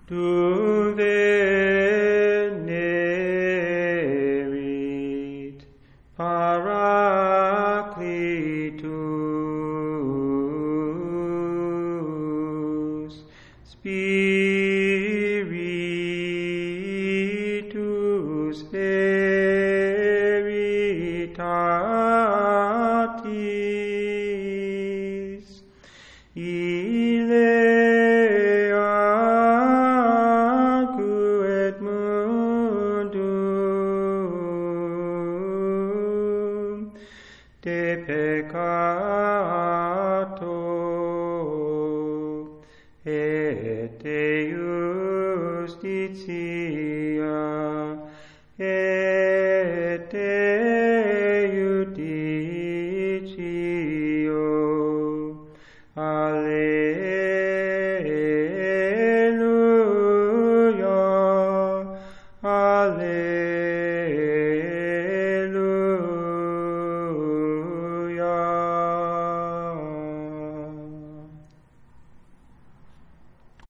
tu venerit Paracletus, Spiritus veritatis, Ileacu et mundum de peccato et de justitia et de judicio. Alleluia, Alleluia.